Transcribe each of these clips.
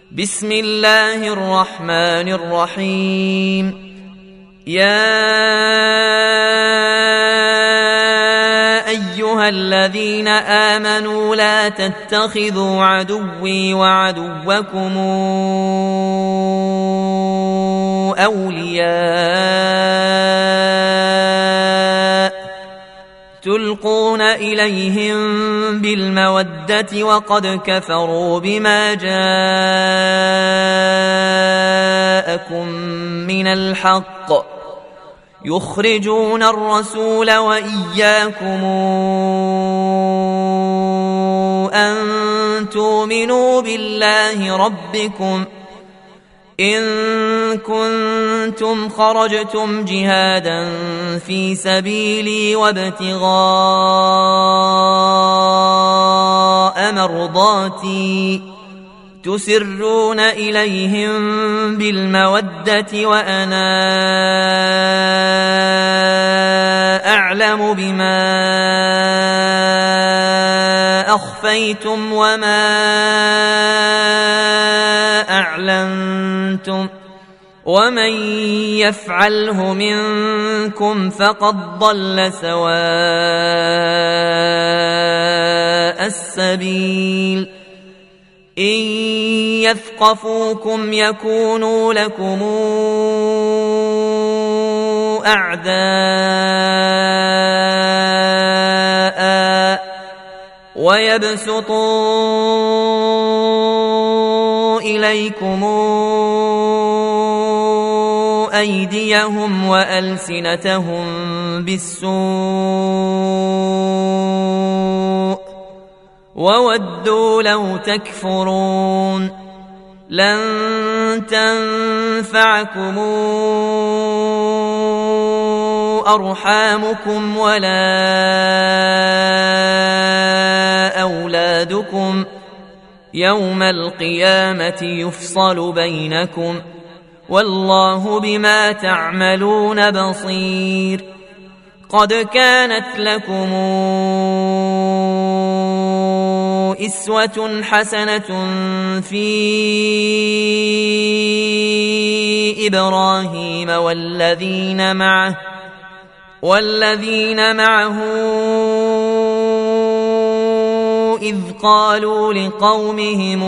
بسم الله الرحمن الرحيم. يا أيها الذين آمنوا لا تتخذوا عدوي وعدوكم أولياء تلقون إليهم بالمودة وقد كفروا بما جاءكم من الحق يخرجون الرسول وإياكم أن تؤمنوا بالله ربكم إن كنتم خرجتم جهادا في سبيلي وابتغاء مرضاتي تسرون إليهم بالمودة وأنا أعلم بما أخفيتم وما أعلنتم ومن يفعله منكم فقد ضل سواء السبيل. إن يثقفوكم يكونوا لكم أعداء ويبسطوا إليكم أيديهم وألسنتهم بالسوء وودوا لو تكفرون. لن تنفعكم أرحامكم ولا أولادكم يوم القيامة يفصل بينكم والله بما تعملون بصير. قد كانت لكم أسوة حسنة في إبراهيم والذين معه إذ قالوا لقومهم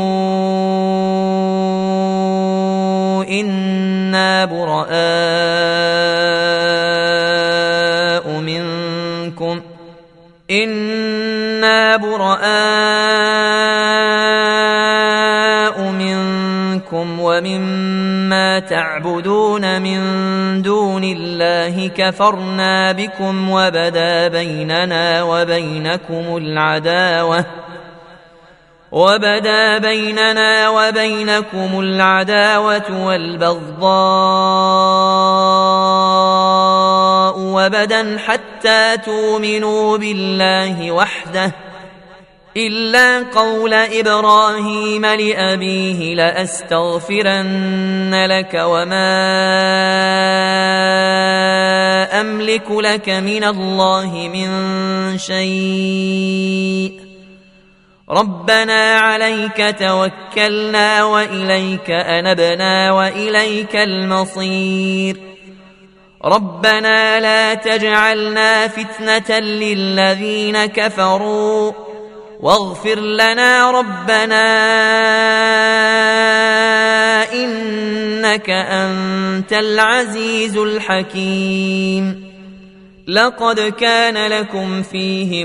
إنا براء منكم ومما تعبدون من دون الله كفرنا بكم وبدا بيننا وبينكم العداوة والبغضاء وبدا حتى تؤمنوا بالله وحده إلا قول إبراهيم لأبيه لأستغفرن لك وما أملك لك من الله من شيء ربنا عليك توكلنا وإليك أنبنا وإليك المصير. ربنا لا تجعلنا فتنة للذين كفروا واغفر لنا ربنا إنك أنت العزيز الحكيم. لقد كان لكم فيهم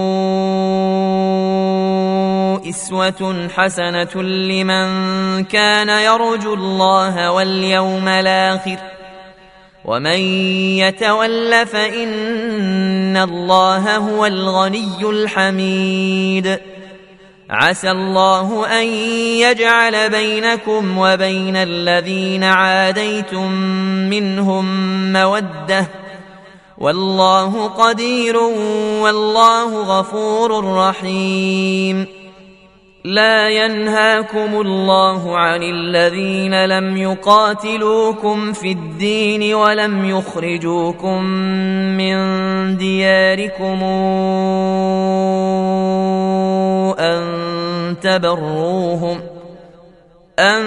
أسوة حسنة لمن كان يرجو الله واليوم الآخر ومن يتول فإن الله هو الغني الحميد. عسى الله أن يجعل بينكم وبين الذين عاديتم منهم مودة والله قدير والله غفور رحيم. لا ينهاكم الله عن الذين لم يقاتلوكم في الدين ولم يخرجوكم من دياركم أن أن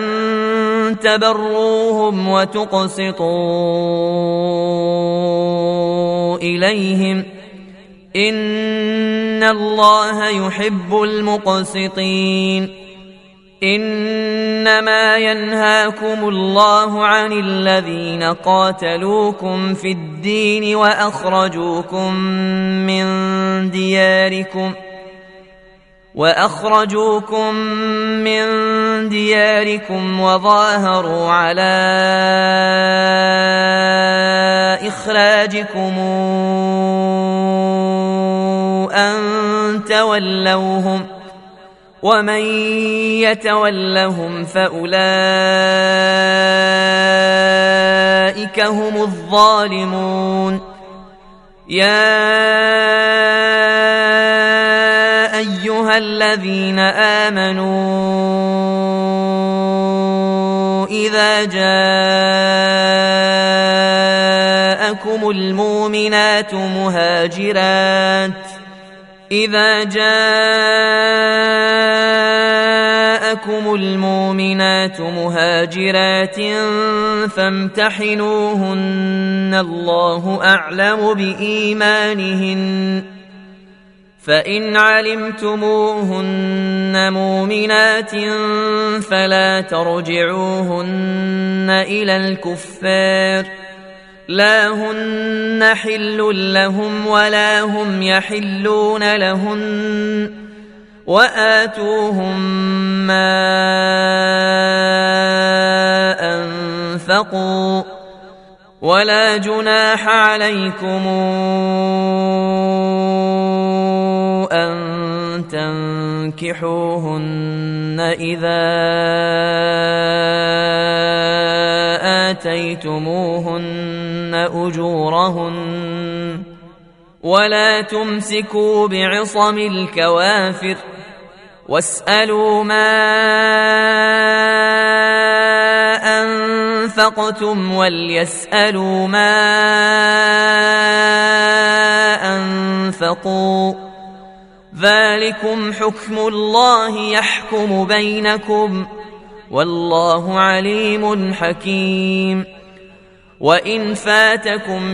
تبروهم وتقسطوا إليهم إن الله يحب المقسطين. إنما ينهاكم الله عن الذين قاتلوكم في الدين وأخرجوكم من دياركم وظاهروا على إخراجكم أن تولوهم ومن يتولهم فأولئك هم الظالمون. يا أيها الذين آمنوا إذا جاءكم المؤمنات مهاجرات فامتحنوهن الله أعلم بإيمانهن فإن علمتموهن مؤمنات فلا ترجعوهن إلى الكفار لا هن حل لهم ولا هم يحلون لهن وآتوهم ما أنفقوا ولا جناح عليكم أن تنكحوهن إذا آتيتموهن أجورهن ولا تمسكوا بعصم الكوافر واسألوا ما أنفقتم وليسألوا ما أنفقوا ذلكم حكم الله يحكم بينكم والله عليم حكيم. وإن فاتكم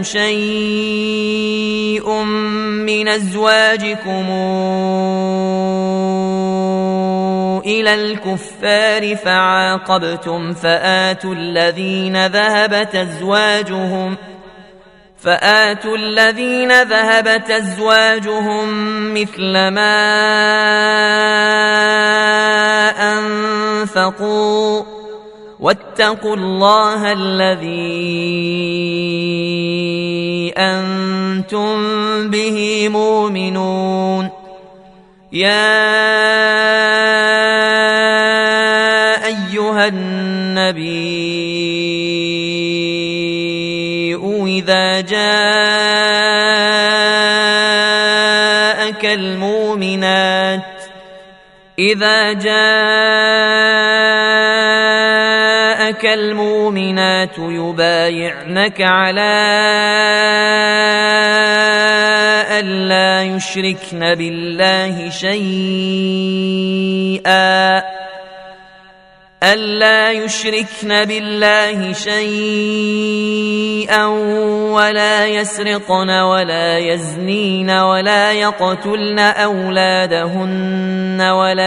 شيء من أزواجكم إلى الكفار فعاقبتم فآتوا الذين ذهبت أزواجهم مثل ما أنفقوا واتقوا الله الذي أنتم به مؤمنون. يا أيها النبي إذا جاءك المؤمنات يبايعنك على ألا يشركن بالله شيئا ولا يسرقن ولا يزنين ولا يقتلن أولادهن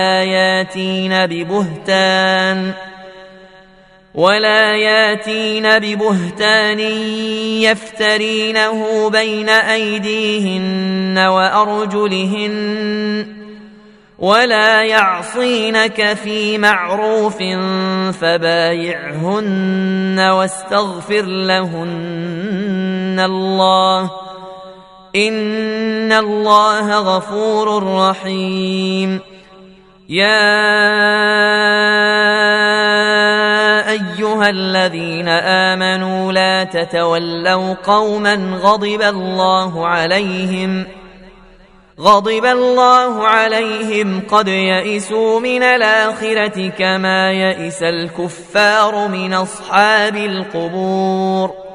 ولا ياتين ببهتان يفترينه بين أيديهن وأرجلهن ولا يعصينك في معروف فبايعهن واستغفر لهن الله إن الله غفور رحيم. يا أيها الذين آمنوا لا تتولوا قوما غضب الله عليهم قد يئسوا من الآخرة كما يئس الكفار من أصحاب القبور.